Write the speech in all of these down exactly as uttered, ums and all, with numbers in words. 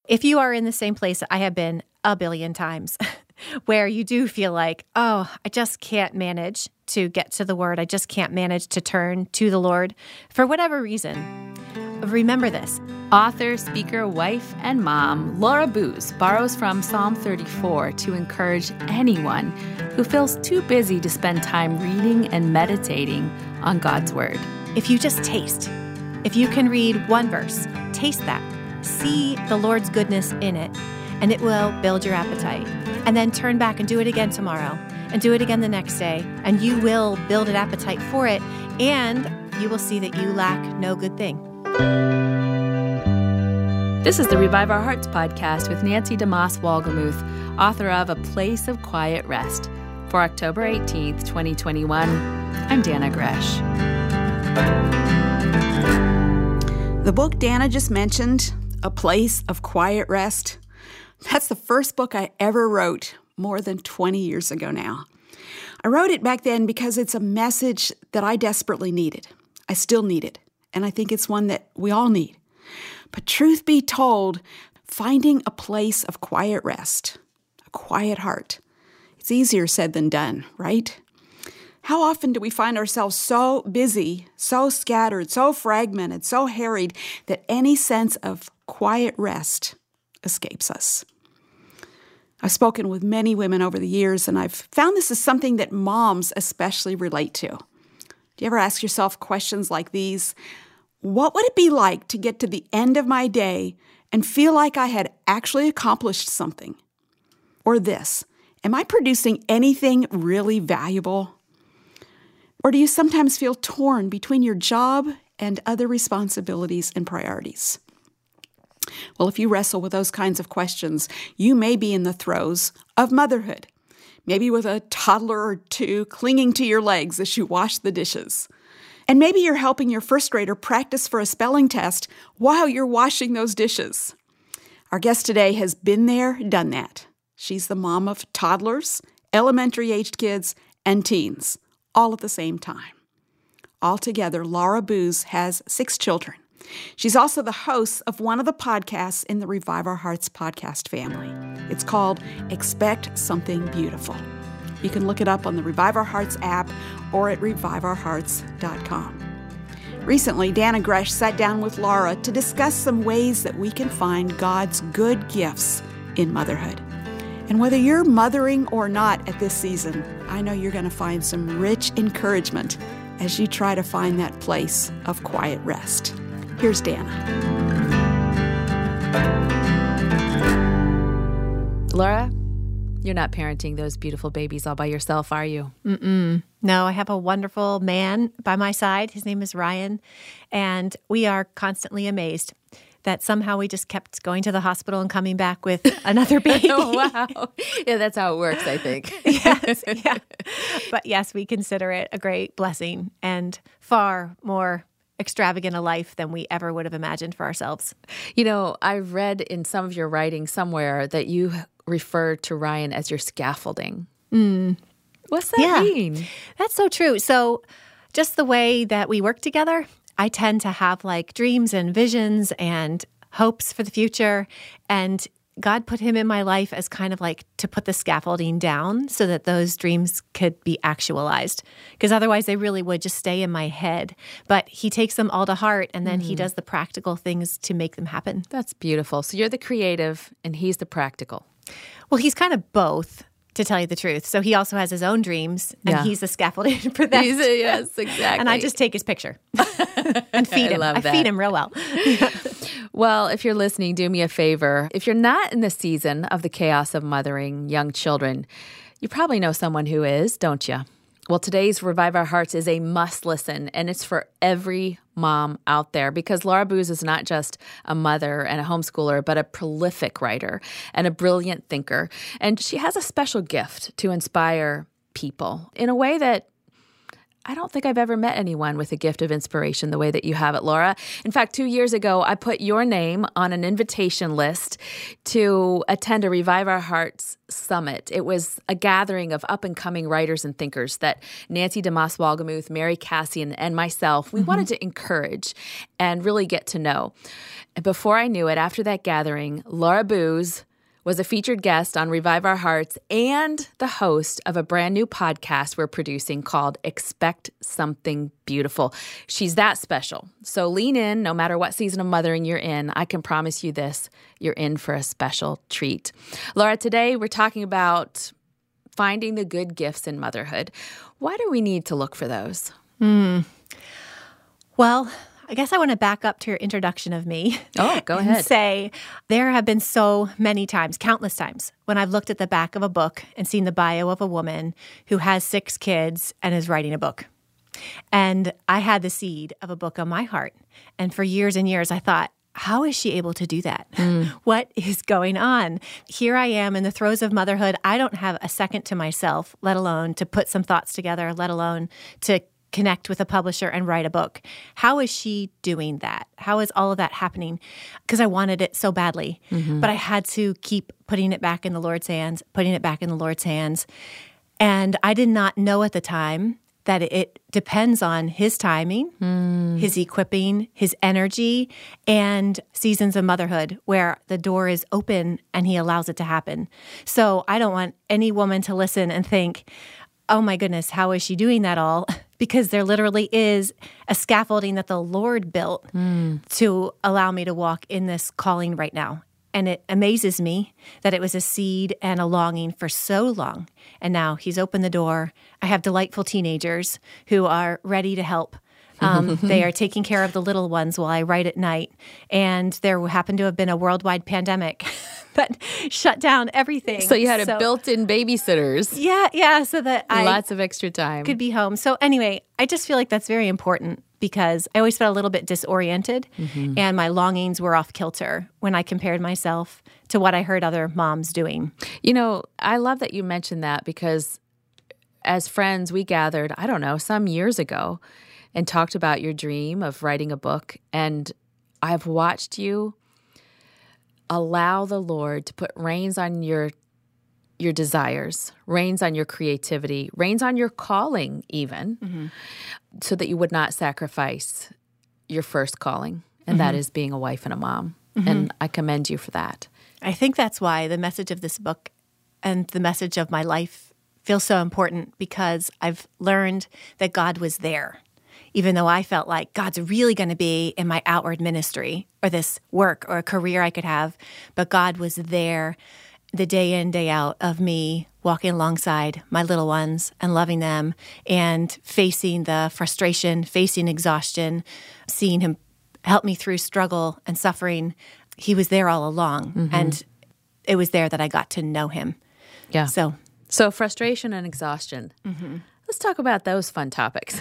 If you are in the same place I have been a billion times, where you do feel like, oh, I just can't manage to get to the Word. I just can't manage to turn to the Lord for whatever reason. Remember this. Author, speaker, wife, and mom, Laura Boose borrows from Psalm thirty-four to encourage anyone who feels too busy to spend time reading and meditating on God's Word. If you just taste, if you can read one verse, taste that. See the Lord's goodness in it, and it will build your appetite. And then turn back and do it again tomorrow, and do it again the next day, and you will build an appetite for it, and you will see that you lack no good thing. This is the Revive Our Hearts podcast with Nancy DeMoss Wolgemuth, author of A Place of Quiet Rest. For October eighteenth, twenty twenty-one, I'm Dana Gresh. The book Dana just mentioned, A Place of Quiet Rest, that's the first book I ever wrote more than twenty years ago now. I wrote it back then because it's a message that I desperately needed. I still need it, and I think it's one that we all need. But truth be told, finding a place of quiet rest, a quiet heart, it's easier said than done, right? How often do we find ourselves so busy, so scattered, so fragmented, so harried that any sense of quiet rest escapes us? I've spoken with many women over the years, and I've found this is something that moms especially relate to. Do you ever ask yourself questions like these? What would it be like to get to the end of my day and feel like I had actually accomplished something? Or this, am I producing anything really valuable? Or do you sometimes feel torn between your job and other responsibilities and priorities? Well, if you wrestle with those kinds of questions, you may be in the throes of motherhood, maybe with a toddler or two clinging to your legs as you wash the dishes. And maybe you're helping your first grader practice for a spelling test while you're washing those dishes. Our guest today has been there, done that. She's the mom of toddlers, elementary-aged kids, and teens, all at the same time. Altogether, Laura Boose has six children. She's also the host of one of the podcasts in the Revive Our Hearts podcast family. It's called Expect Something Beautiful. You can look it up on the Revive Our Hearts app or at revive our hearts dot com. Recently, Dana Gresh sat down with Laura to discuss some ways that we can find God's good gifts in motherhood. And whether you're mothering or not at this season, I know you're going to find some rich encouragement as you try to find that place of quiet rest. Here's Dana. Laura, you're not parenting those beautiful babies all by yourself, are you? Mm-mm. No, I have a wonderful man by my side. His name is Ryan, and we are constantly amazed that somehow we just kept going to the hospital and coming back with another baby. Wow. Yeah, that's how it works, I think. Yes, yeah. But yes, we consider it a great blessing and far more extravagant a life than we ever would have imagined for ourselves. You know, I read in some of your writing somewhere that you refer to Ryan as your scaffolding. Mm. What's that yeah. mean? That's so true. So just the way that we work together, I tend to have like dreams and visions and hopes for the future. And God put him in my life as kind of like to put the scaffolding down so that those dreams could be actualized. Because otherwise they really would just stay in my head. But he takes them all to heart, and then mm. he does the practical things to make them happen. That's beautiful. So you're the creative and he's the practical. Well, he's kind of both, to tell you the truth. So he also has his own dreams, and yeah. he's the scaffolding for that. He's a, yes, exactly. And I just take his picture and feed him. I love I that. feed him real well. Well, if you're listening, do me a favor. If you're not in the season of the chaos of mothering young children, you probably know someone who is, don't you? Well, today's Revive Our Hearts is a must listen, and it's for every mom out there, because Laura Boose is not just a mother and a homeschooler, but a prolific writer and a brilliant thinker. And she has a special gift to inspire people in a way that I don't think I've ever met anyone with a gift of inspiration the way that you have it, Laura. In fact, two years ago, I put your name on an invitation list to attend a Revive Our Hearts Summit. It was a gathering of up-and-coming writers and thinkers that Nancy DeMoss Wolgemuth, Mary Cassian, and myself, we mm-hmm. wanted to encourage and really get to know. And before I knew it, after that gathering, Laura Boose was a featured guest on Revive Our Hearts and the host of a brand new podcast we're producing called Expect Something Beautiful. She's that special. So lean in, no matter what season of mothering you're in. I can promise you this, you're in for a special treat. Laura, today we're talking about finding the good gifts in motherhood. Why do we need to look for those? Mm. Well, I guess I want to back up to your introduction of me. Oh, go and ahead. Say there have been so many times, countless times, when I've looked at the back of a book and seen the bio of a woman who has six kids and is writing a book. And I had the seed of a book on my heart. And for years and years, I thought, how is she able to do that? Mm. What is going on? Here I am in the throes of motherhood. I don't have a second to myself, let alone to put some thoughts together, let alone to connect with a publisher and write a book. How is she doing that? How is all of that happening? Because I wanted it so badly, mm-hmm. but I had to keep putting it back in the Lord's hands, putting it back in the Lord's hands. And I did not know at the time that it depends on His timing, mm. His equipping, His energy, and seasons of motherhood where the door is open and He allows it to happen. So I don't want any woman to listen and think, oh my goodness, how is she doing that all? Because there literally is a scaffolding that the Lord built mm. to allow me to walk in this calling right now. And it amazes me that it was a seed and a longing for so long. And now He's opened the door. I have delightful teenagers who are ready to help. Um, they are taking care of the little ones while I write at night. And there happened to have been a worldwide pandemic that shut down everything. So you had so, a built-in babysitters. Yeah, yeah, so that I Lots of extra time. could be home. So anyway, I just feel like that's very important because I always felt a little bit disoriented mm-hmm. and my longings were off kilter when I compared myself to what I heard other moms doing. You know, I love that you mentioned that because as friends, we gathered, I don't know, some years ago and talked about your dream of writing a book. And I've watched you allow the Lord to put reins on your your desires, reins on your creativity, reins on your calling even, mm-hmm. so that you would not sacrifice your first calling, and mm-hmm. that is being a wife and a mom. Mm-hmm. And I commend you for that. I think that's why the message of this book and the message of my life feels so important, because I've learned that God was there. Even though I felt like God's really going to be in my outward ministry or this work or a career I could have, but God was there the day in, day out of me walking alongside my little ones and loving them and facing the frustration, facing exhaustion, seeing Him help me through struggle and suffering. He was there all along, mm-hmm. and it was there that I got to know Him. Yeah. So, so frustration and exhaustion. Mm-hmm. Let's talk about those fun topics.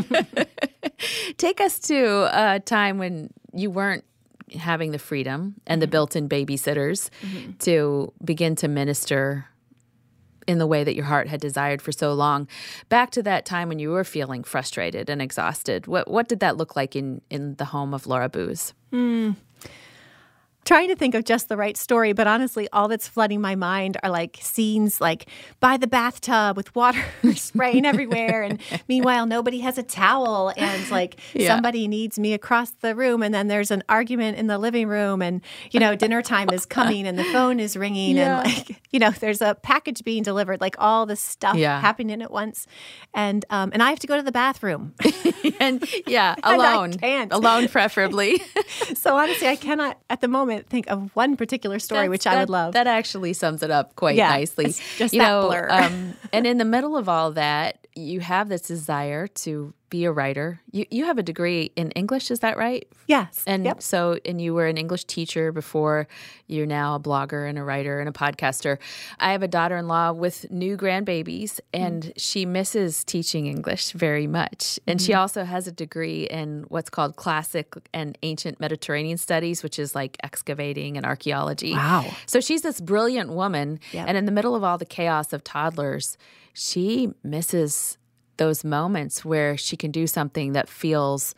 Take us to a time when you weren't having the freedom and the built-in babysitters mm-hmm. to begin to minister in the way that your heart had desired for so long. Back to that time when you were feeling frustrated and exhausted. What what did that look like in, in the home of Laura Boose? Mm. Trying to think of just the right story, but honestly, all that's flooding my mind are like scenes like by the bathtub with water spraying everywhere, and meanwhile, nobody has a towel, and like yeah. somebody needs me across the room, and then there's an argument in the living room, and you know, dinner time is coming, and the phone is ringing, yeah. and like you know, there's a package being delivered, like all this stuff yeah. happening at once, and um, and I have to go to the bathroom, and yeah, alone, and I can't. alone preferably. So honestly, I cannot at the moment think of one particular story, That's, which I that, would love. That actually sums it up quite yeah, nicely. It's just you that know, blur. um, and in the middle of all that, you have this desire to be a writer. You you have a degree in English, is that right? Yes. And yep. so, and you were an English teacher before. You're now a blogger and a writer and a podcaster. I have a daughter-in-law with new grandbabies, and mm. she misses teaching English very much. And mm-hmm. she also has a degree in what's called classic and ancient Mediterranean studies, which is like excavating and archaeology. Wow. So she's this brilliant woman, yep. and in the middle of all the chaos of toddlers, she misses those moments where she can do something that feels,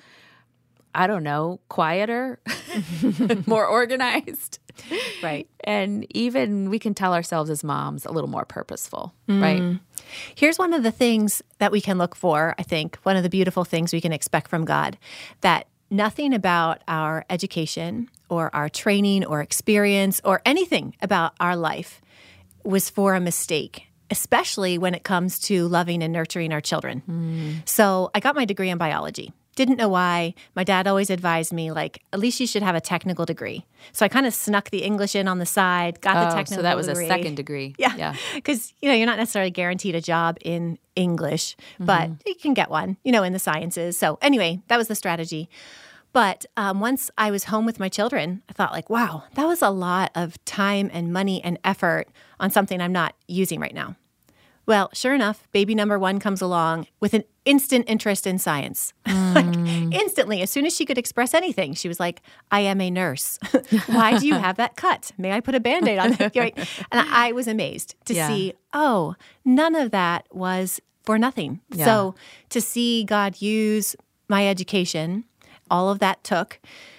I don't know, quieter, more organized. Right. And even we can tell ourselves as moms a little more purposeful, mm. right? Here's one of the things that we can look for, I think, one of the beautiful things we can expect from God, that nothing about our education or our training or experience or anything about our life was for a mistake, especially when it comes to loving and nurturing our children. Mm. So I got my degree in biology. Didn't know why. My dad always advised me, like, at least you should have a technical degree. So I kind of snuck the English in on the side, got oh, the technical degree. So that was degree. a second degree. Yeah. Because, yeah. you know, you're not necessarily guaranteed a job in English, mm-hmm. but you can get one, you know, in the sciences. So anyway, that was the strategy. But um, once I was home with my children, I thought, like, wow, that was a lot of time and money and effort on something I'm not using right now. Well, sure enough, baby number one comes along with an instant interest in science. Mm. like, instantly, as soon as she could express anything, she was like, I am a nurse. Why do you have that cut? May I put a Band-Aid on it? And I was amazed to yeah. see, oh, none of that was for nothing. Yeah. So to see God use my education, all of that took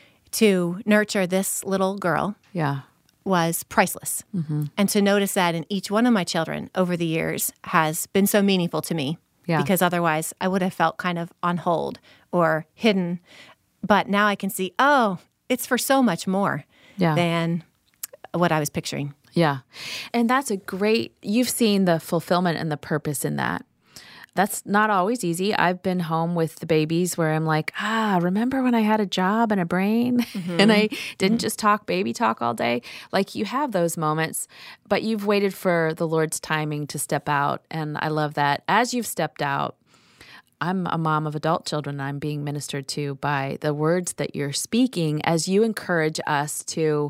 to nurture this little girl. Yeah. was priceless. Mm-hmm. And to notice that in each one of my children over the years has been so meaningful to me. Yeah. Because otherwise I would have felt kind of on hold or hidden. But now I can see, oh, it's for so much more yeah. than what I was picturing. Yeah. And that's a great, you've seen the fulfillment and the purpose in that. That's not always easy. I've been home with the babies where I'm like, ah, remember when I had a job and a brain mm-hmm. and I didn't mm-hmm. just talk baby talk all day? Like you have those moments, but you've waited for the Lord's timing to step out. And I love that. As you've stepped out, I'm a mom of adult children. And I'm being ministered to by the words that you're speaking as you encourage us to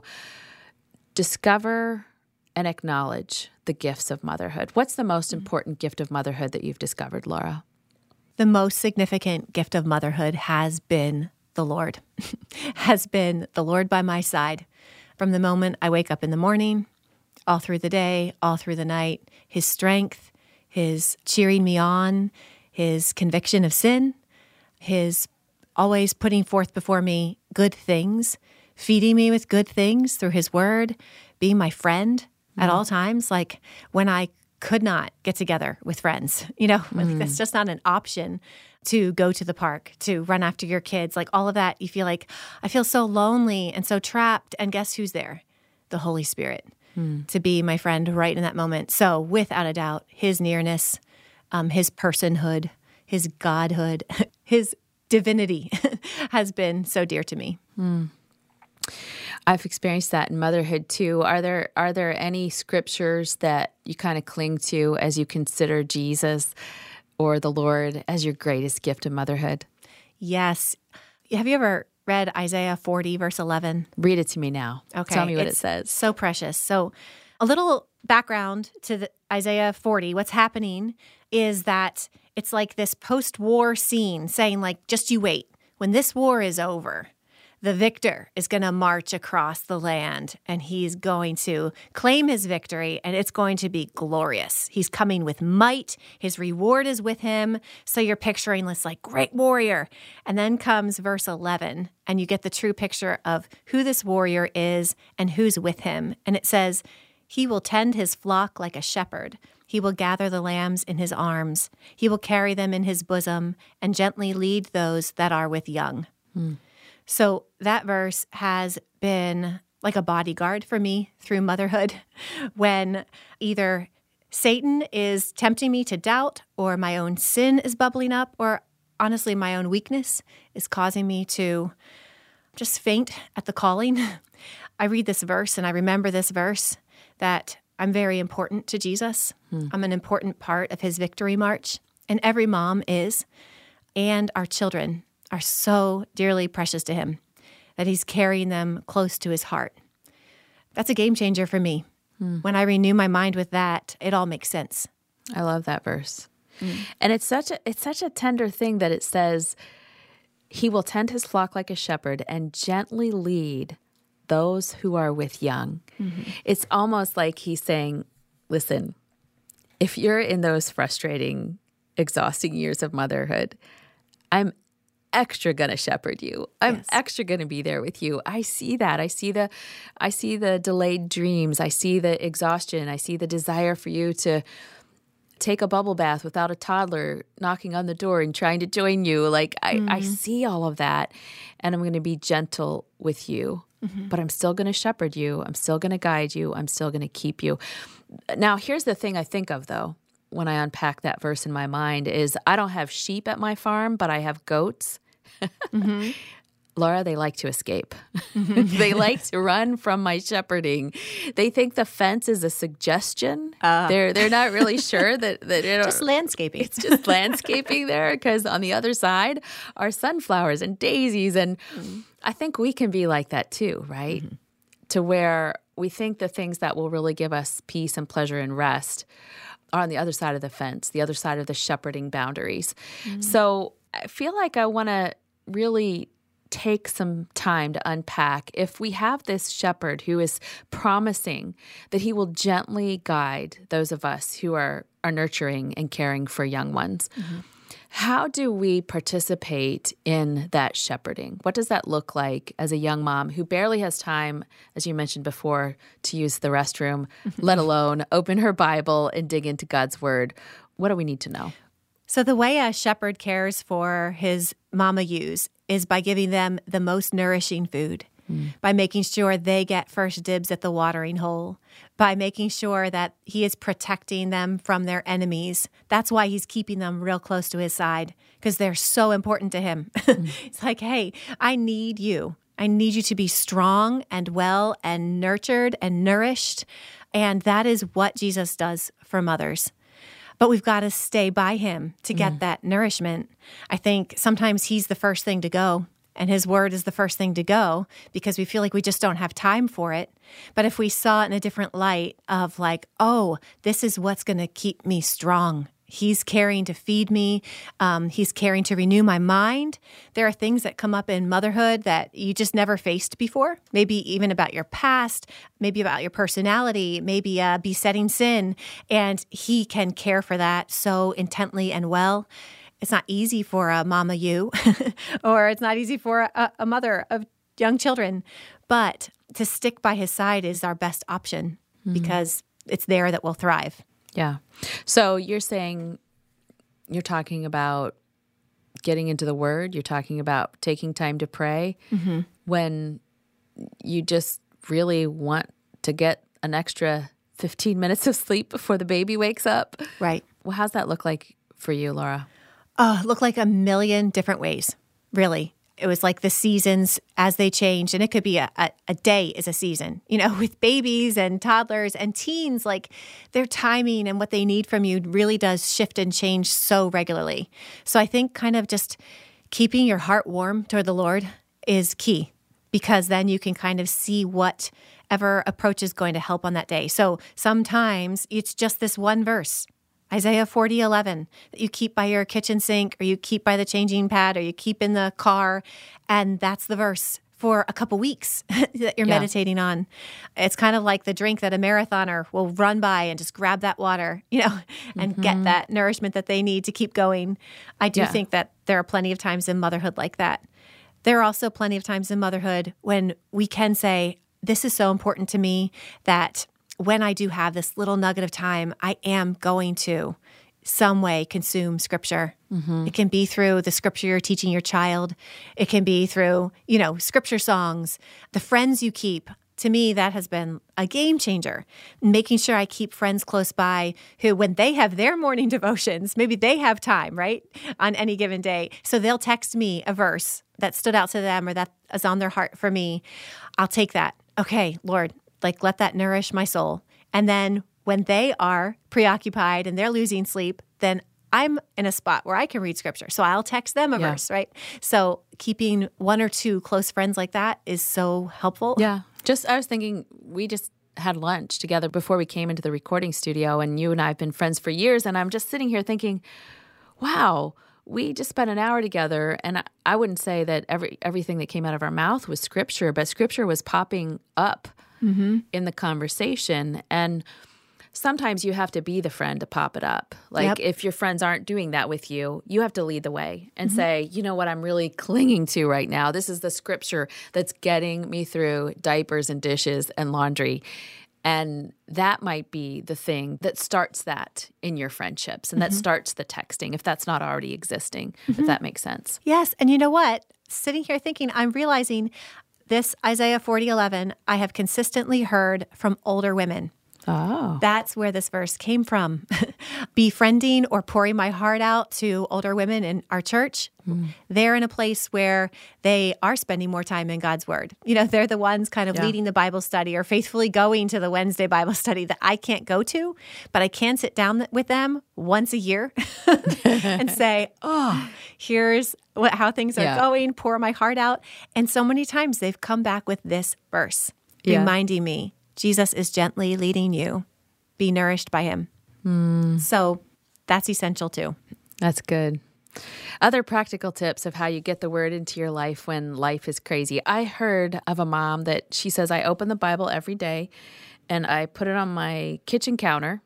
discover and acknowledge the gifts of motherhood. What's the most important gift of motherhood that you've discovered, Laura? The most significant gift of motherhood has been the Lord, has been the Lord by my side. From the moment I wake up in the morning, all through the day, all through the night, his strength, his cheering me on, his conviction of sin, his always putting forth before me good things, feeding me with good things through his word, being my friend at all times, like when I could not get together with friends, you know, mm. like that's just not an option to go to the park, to run after your kids, like all of that. You feel like, I feel so lonely and so trapped. And guess who's there? The Holy Spirit mm. to be my friend right in that moment. So without a doubt, his nearness, um, his personhood, his godhood, his divinity has been so dear to me. Mm. I've experienced that in motherhood too. Are there are there any scriptures that you kind of cling to as you consider Jesus or the Lord as your greatest gift of motherhood? Yes. Have you ever read Isaiah forty, verse eleven? Read it to me now. Okay. Tell me what it's it says. So precious. So a little background to the Isaiah forty. What's happening is that it's like this post-war scene saying like, just you wait. When this war is over, the victor is going to march across the land and he's going to claim his victory and it's going to be glorious. He's coming with might. His reward is with him. So you're picturing this like great warrior. And then comes verse eleven and you get the true picture of who this warrior is and who's with him. And it says, he will tend his flock like a shepherd. He will gather the lambs in his arms. He will carry them in his bosom and gently lead those that are with young. Hmm. So that verse has been like a bodyguard for me through motherhood when either Satan is tempting me to doubt or my own sin is bubbling up or honestly my own weakness is causing me to just faint at the calling. I read this verse and I remember this verse that I'm very important to Jesus. Hmm. I'm an important part of his victory march, and every mom is, and our children are so dearly precious to him that he's carrying them close to his heart. That's a game changer for me. Hmm. When I renew my mind with that, it all makes sense. I love that verse. Mm. And it's such a it's such a tender thing that it says, he will tend his flock like a shepherd and gently lead those who are with young. Mm-hmm. It's almost like he's saying, listen, if you're in those frustrating exhausting years of motherhood, I'm extra gonna shepherd you. I'm Yes. extra gonna be there with you. I see that. I see the I see the delayed dreams. I see the exhaustion. I see the desire for you to take a bubble bath without a toddler knocking on the door and trying to join you. Like I, Mm-hmm. I see all of that, and I'm gonna be gentle with you. Mm-hmm. But I'm still gonna shepherd you. I'm still gonna guide you. I'm still gonna keep you. Now, here's the thing I think of though, when I unpack that verse in my mind is I don't have sheep at my farm, but I have goats. Mm-hmm. Laura, they like to escape. They like to run from my shepherding. They think the fence is a suggestion. Uh. They're they're not really sure that that it, Just landscaping. it's just landscaping there, because on the other side are sunflowers and daisies, and mm-hmm. I think we can be like that too, right? Mm-hmm. To where we think the things that will really give us peace and pleasure and rest are on the other side of the fence, the other side of the shepherding boundaries. Mm-hmm. So I feel like I want to really take some time to unpack if we have this shepherd who is promising that he will gently guide those of us who are, are nurturing and caring for young ones. Mm-hmm. How do we participate in that shepherding? What does that look like as a young mom who barely has time, as you mentioned before, to use the restroom, let alone open her Bible and dig into God's word? What do we need to know? So the way a shepherd cares for his mama ewes is by giving them the most nourishing food, mm. by making sure they get first dibs at the watering hole, by making sure that he is protecting them from their enemies. That's why he's keeping them real close to his side, because they're so important to him. Mm. It's like, hey, I need you. I need you to be strong and well and nurtured and nourished. And that is what Jesus does for mothers. But we've got to stay by him to get mm. that nourishment. I think sometimes he's the first thing to go, and his word is the first thing to go, because we feel like we just don't have time for it. But if we saw it in a different light of like, oh, this is what's going to keep me strong. He's caring to feed me. Um, he's caring to renew my mind. There are things that come up in motherhood that you just never faced before, maybe even about your past, maybe about your personality, maybe a besetting sin, and he can care for that so intently and well. It's not easy for a mama ewe, or it's not easy for a, a mother of young children, but to stick by his side is our best option mm-hmm. because it's there that we'll thrive. Yeah. So you're saying, you're talking about getting into the Word, you're talking about taking time to pray mm-hmm. when you just really want to get an extra fifteen minutes of sleep before the baby wakes up. Right. Well, how's that look like for you, Laura? Oh, look like a million different ways, really. It was like the seasons as they changed, and it could be a, a, a day is a season, you know, with babies and toddlers and teens, like their timing and what they need from you really does shift and change so regularly. So I think kind of just keeping your heart warm toward the Lord is key, because then you can kind of see whatever approach is going to help on that day. So sometimes it's just this one verse, Isaiah forty eleven, that you keep by your kitchen sink, or you keep by the changing pad, or you keep in the car, and that's the verse for a couple weeks that you're yeah. meditating on. It's kind of like the drink that a marathoner will run by and just grab that water, you know, and mm-hmm. get that nourishment that they need to keep going. I do yeah. think that there are plenty of times in motherhood like that. There are also plenty of times in motherhood when we can say, this is so important to me that when I do have this little nugget of time, I am going to some way consume scripture. Mm-hmm. It can be through the scripture you're teaching your child. It can be through, you know, scripture songs, the friends you keep. To me, that has been a game changer. Making sure I keep friends close by who, when they have their morning devotions, maybe they have time, right, on any given day. So they'll text me a verse that stood out to them or that is on their heart for me. I'll take that. Okay, Lord, like let that nourish my soul. And then when they are preoccupied and they're losing sleep, then I'm in a spot where I can read scripture. So I'll text them a yeah. verse, right? So keeping one or two close friends like that is so helpful. Yeah. Just, I was thinking, we just had lunch together before we came into the recording studio, and you and I have been friends for years. And I'm just sitting here thinking, wow, we just spent an hour together, and I, I wouldn't say that every everything that came out of our mouth was scripture, but scripture was popping up mm-hmm. in the conversation. And sometimes you have to be the friend to pop it up. Like Yep. if your friends aren't doing that with you, you have to lead the way and say, you know what I'm really clinging to right now? This is the scripture that's getting me through diapers and dishes and laundry. And that might be the thing that starts that in your friendships and that starts the texting, if that's not already existing, if that makes sense. Yes. And you know what? Sitting here thinking, I'm realizing this Isaiah forty eleven, I have consistently heard from older women. Oh. That's where this verse came from. Befriending or pouring my heart out to older women in our church. Mm. They're in a place where they are spending more time in God's Word. You know, they're the ones kind of Yeah. leading the Bible study or faithfully going to the Wednesday Bible study that I can't go to, but I can sit down with them once a year and say, oh, here's what, how things are Yeah. going, pour my heart out. And so many times they've come back with this verse, Yeah. reminding me, Jesus is gently leading you. Be nourished by him. Mm. So that's essential too. That's good. Other practical tips of how you get the word into your life when life is crazy. I heard of a mom that she says, I open the Bible every day and I put it on my kitchen counter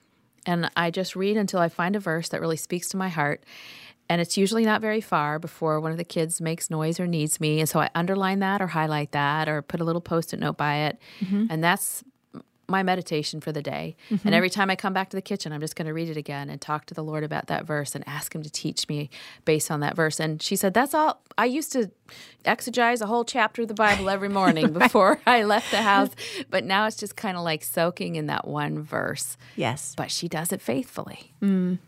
and I just read until I find a verse that really speaks to my heart. And it's usually not very far before one of the kids makes noise or needs me. And so I underline that or highlight that or put a little Post-it note by it. Mm-hmm. And that's my meditation for the day. Mm-hmm. And every time I come back to the kitchen, I'm just going to read it again and talk to the Lord about that verse and ask him to teach me based on that verse. And she said, that's all. I used to exegete a whole chapter of the Bible every morning right. before I left the house. But now it's just kind of like soaking in that one verse. Yes. But she does it faithfully. Mm.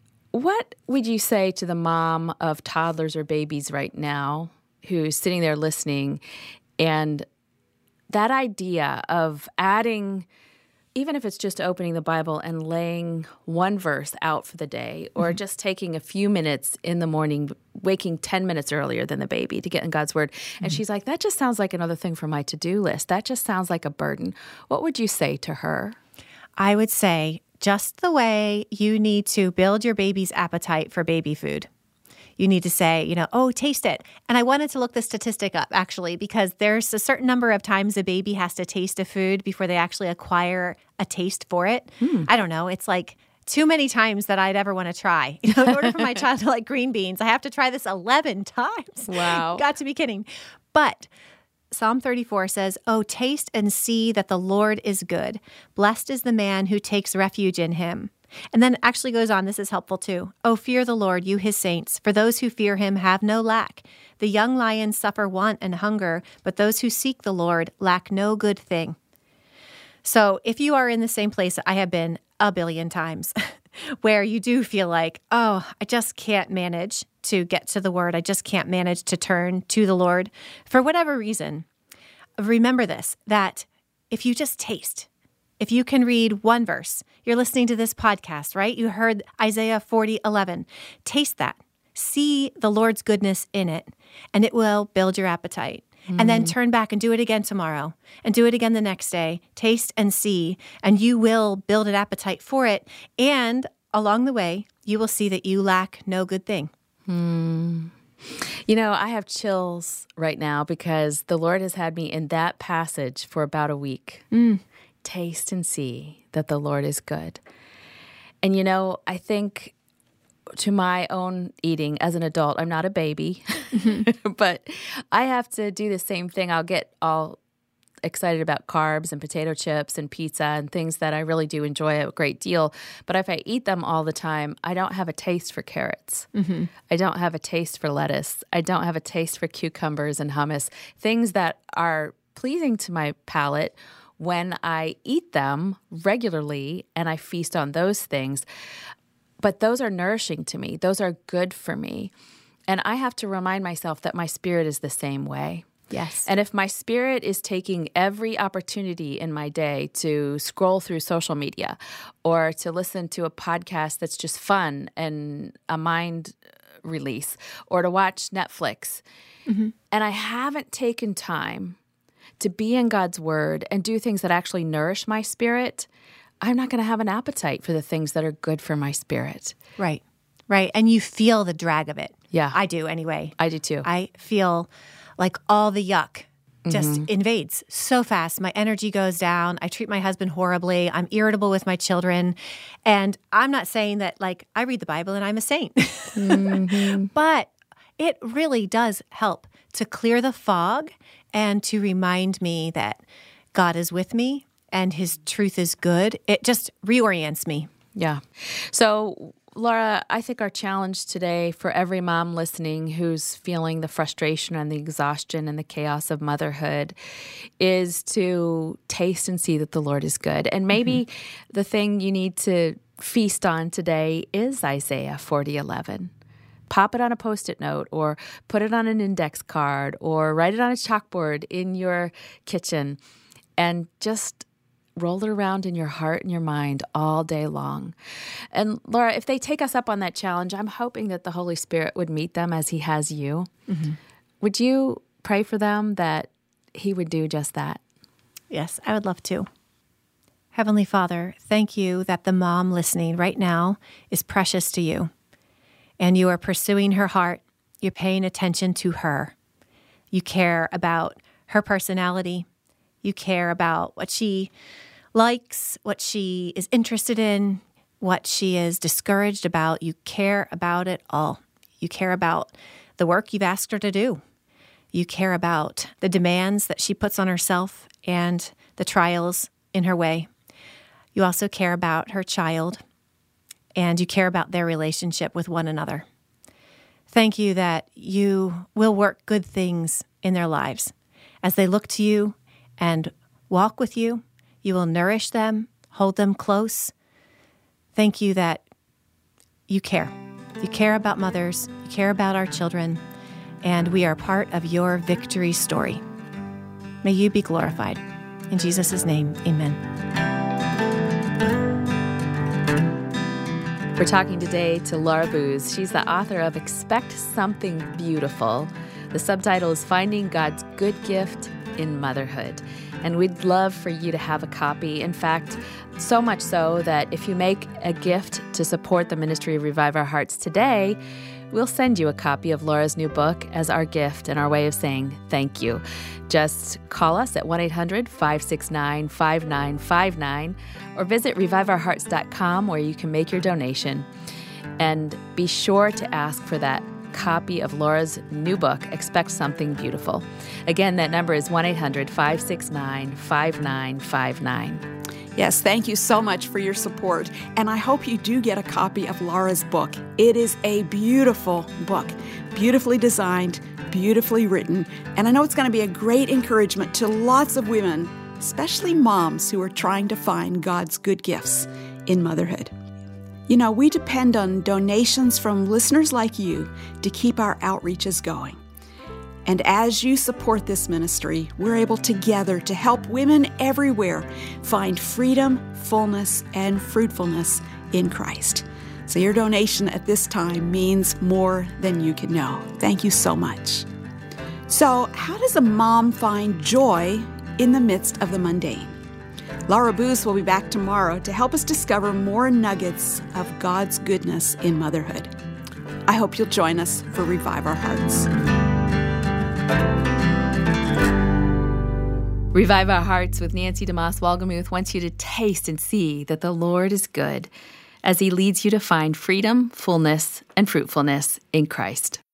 What would you say to the mom of toddlers or babies right now who's sitting there listening and that idea of adding, even if it's just opening the Bible and laying one verse out for the day or mm-hmm. just taking a few minutes in the morning, waking ten minutes earlier than the baby to get in God's Word. Mm-hmm. And she's like, that just sounds like another thing for my to-do list. That just sounds like a burden. What would you say to her? I would say, just the way you need to build your baby's appetite for baby food. You need to say, you know, oh, taste it. And I wanted to look the statistic up, actually, because there's a certain number of times a baby has to taste a food before they actually acquire a taste for it. Hmm. I don't know. It's like too many times that I'd ever want to try. You know, in order for my child to like green beans, I have to try this eleven times. Wow. Got to be kidding. But Psalm thirty-four says, oh, taste and see that the Lord is good. Blessed is the man who takes refuge in him. And then it actually goes on, this is helpful too. Oh, fear the Lord, you his saints, for those who fear him have no lack. The young lions suffer want and hunger, but those who seek the Lord lack no good thing. So if you are in the same place I have been a billion times, where you do feel like, oh, I just can't manage to get to the word. I just can't manage to turn to the Lord for whatever reason. Remember this, that if you just taste, if you can read one verse, you're listening to this podcast, right? You heard Isaiah forty eleven. Taste that. See the Lord's goodness in it, and it will build your appetite. Mm. And then turn back and do it again tomorrow, and do it again the next day. Taste and see, and you will build an appetite for it. And along the way, you will see that you lack no good thing. Hmm. You know, I have chills right now because the Lord has had me in that passage for about a week. Mm. Taste and see that the Lord is good. And, you know, I think to my own eating as an adult, I'm not a baby, mm-hmm. but I have to do the same thing. I'll get all excited about carbs and potato chips and pizza and things that I really do enjoy a great deal. But if I eat them all the time, I don't have a taste for carrots. Mm-hmm. I don't have a taste for lettuce. I don't have a taste for cucumbers and hummus, things that are pleasing to my palate when I eat them regularly and I feast on those things. But those are nourishing to me. Those are good for me. And I have to remind myself that my spirit is the same way. Yes. And if my spirit is taking every opportunity in my day to scroll through social media or to listen to a podcast that's just fun and a mind release or to watch Netflix, mm-hmm. and I haven't taken time to be in God's Word and do things that actually nourish my spirit, I'm not going to have an appetite for the things that are good for my spirit. Right, right. And you feel the drag of it. Yeah. I do anyway. I do too. I feel like all the yuck just Mm-hmm. invades so fast. My energy goes down. I treat my husband horribly. I'm irritable with my children. And I'm not saying that, like, I read the Bible and I'm a saint. Mm-hmm. But it really does help to clear the fog and to remind me that God is with me and His truth is good. It just reorients me. Yeah. So, Laura, I think our challenge today for every mom listening who's feeling the frustration and the exhaustion and the chaos of motherhood is to taste and see that the Lord is good. And maybe mm-hmm. the thing you need to feast on today is Isaiah forty eleven. Pop it on a Post-it note or put it on an index card or write it on a chalkboard in your kitchen and just roll it around in your heart and your mind all day long. And Laura, if they take us up on that challenge, I'm hoping that the Holy Spirit would meet them as He has you. Mm-hmm. Would you pray for them that He would do just that? Yes, I would love to. Heavenly Father, thank you that the mom listening right now is precious to you. And you are pursuing her heart. You're paying attention to her. You care about her personality. You care about what she likes, what she is interested in, what she is discouraged about. You care about it all. You care about the work you've asked her to do. You care about the demands that she puts on herself and the trials in her way. You also care about her child, and you care about their relationship with one another. Thank you that you will work good things in their lives. As they look to you and walk with you, you will nourish them, hold them close. Thank you that you care. You care about mothers, you care about our children, and we are part of your victory story. May you be glorified. In Jesus' name, amen. We're talking today to Laura Boose. She's the author of Expect Something Beautiful. The subtitle is Finding God's Good Gift in Motherhood. And we'd love for you to have a copy. In fact, so much so that if you make a gift to support the ministry of Revive Our Hearts today, we'll send you a copy of Laura's new book as our gift and our way of saying thank you. Just call us at one eight hundred five six nine five nine five nine or visit revive our hearts dot com where you can make your donation. And be sure to ask for that copy of Laura's new book, Expect Something Beautiful. Again, that number is one eight hundred five six nine five nine five nine. Yes, thank you so much for your support, and I hope you do get a copy of Laura's book. It is a beautiful book, beautifully designed, beautifully written, and I know it's going to be a great encouragement to lots of women, especially moms who are trying to find God's good gifts in motherhood. You know, we depend on donations from listeners like you to keep our outreaches going. And as you support this ministry, we're able together to help women everywhere find freedom, fullness, and fruitfulness in Christ. So your donation at this time means more than you can know. Thank you so much. So how does a mom find joy in the midst of the mundane? Laura Boose will be back tomorrow to help us discover more nuggets of God's goodness in motherhood. I hope you'll join us for Revive Our Hearts. Revive Our Hearts with Nancy DeMoss Wolgemuth wants you to taste and see that the Lord is good as He leads you to find freedom, fullness, and fruitfulness in Christ.